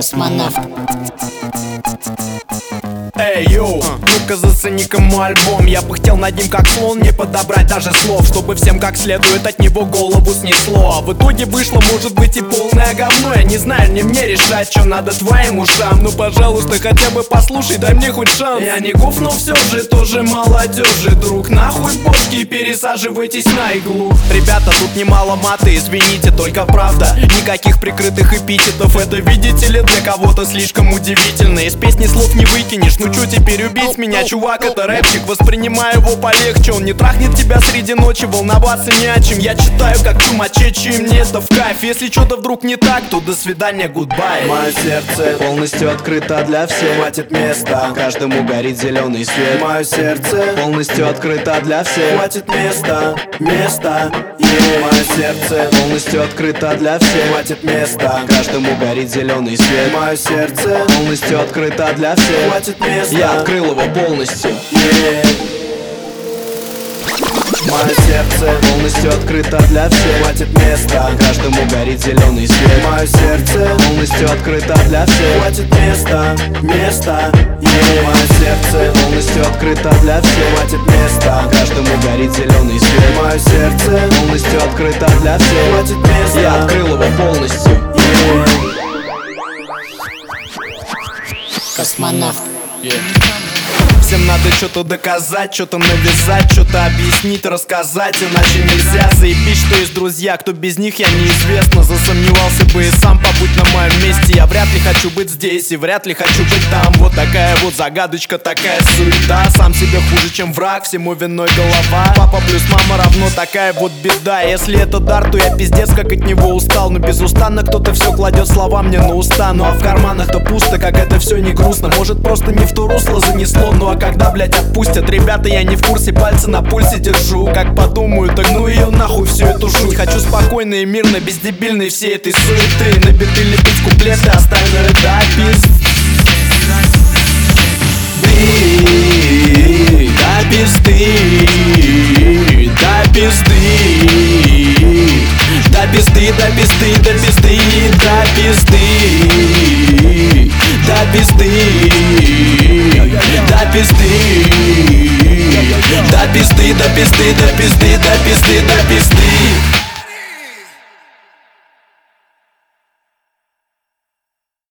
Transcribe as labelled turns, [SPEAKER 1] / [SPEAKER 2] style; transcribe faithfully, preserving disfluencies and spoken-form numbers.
[SPEAKER 1] Космонавт.
[SPEAKER 2] Эй, йоу, ну-ка зацени-ка мой альбом. Я пыхтел над ним как слон, не подобрать даже слов, чтобы всем как следует от него голову снесло. А в итоге вышло, может быть, и полное говно. Я не знаю, не мне решать, что надо твоим ушам. Ну, пожалуйста, хотя бы послушай, дай мне хоть шанс. Я не гуф, но все же тоже молодежи, друг. Нахуй бошки, пересаживайтесь на иглу. Ребята, тут немало маты, извините, только правда. Никаких прикрытых эпитетов, это, видите ли, для кого-то слишком удивительно. Из песни слов не выкинешь, ну чё теперь убить меня, чувак, это рэпчик. Воспринимай его полегче, он не трахнет тебя среди ночи, волноваться не о чем. Я читаю как чумачечи, и мне это в кайф. Если что-то вдруг не так, то до свидания, гудбай.
[SPEAKER 3] Мое сердце полностью открыто для всех, хватит места, каждому горит зеленый свет. Мое сердце полностью открыто для всех, хватит места, места, yeah. Мое сердце полностью открыто для всех, хватит места, каждому горит зеленый свет. Мое сердце полностью открыто для всех, хватит места, я открыл его полностью, yeah. Мое сердце полностью открыто для всех, хватит места, каждому горит зеленый свет. Мое сердце полностью открыто для всех, хватит места, места, yeah. Мое сердце полностью открыто для всех, хватит места, каждому горит зеленый свет. Мое сердце полностью открыто для всех, хватит места, я открыл его полностью, yeah.
[SPEAKER 1] Космонавт.
[SPEAKER 2] Yeah. Всем надо что-то доказать, что-то навязать, что-то объяснить, рассказать, иначе нельзя. Заебись, что есть друзья, кто без них, я неизвестно. Засомневался бы и сам побудь на моем месте. Я вряд ли хочу быть здесь и вряд ли хочу быть там. Вот такая вот загадочка, такая суета. Сам себе хуже, чем враг, всему виной голова. Папа плюс мама равно такая вот беда. Если это дар, то я пиздец как от него устал. Но безустанно кто-то все кладет слова мне на уста. Ну а в карманах-то пусто, как это все не грустно. Может просто не в то русло занесло. Ну а когда, блять, отпустят, ребята, я не в курсе, пальцы на пульсе держу. Как подумаю, так ну ее нахуй всю эту жуть. Хочу спокойно и мирно, без дебильной всей этой суеты. На биты лепить куплеты, остальное да, пиз. Да пизды, да пизды, да пизды, да пизды, да пизды, да пизды, да пизды, да пизды, да пизды, да пизды, да пизды.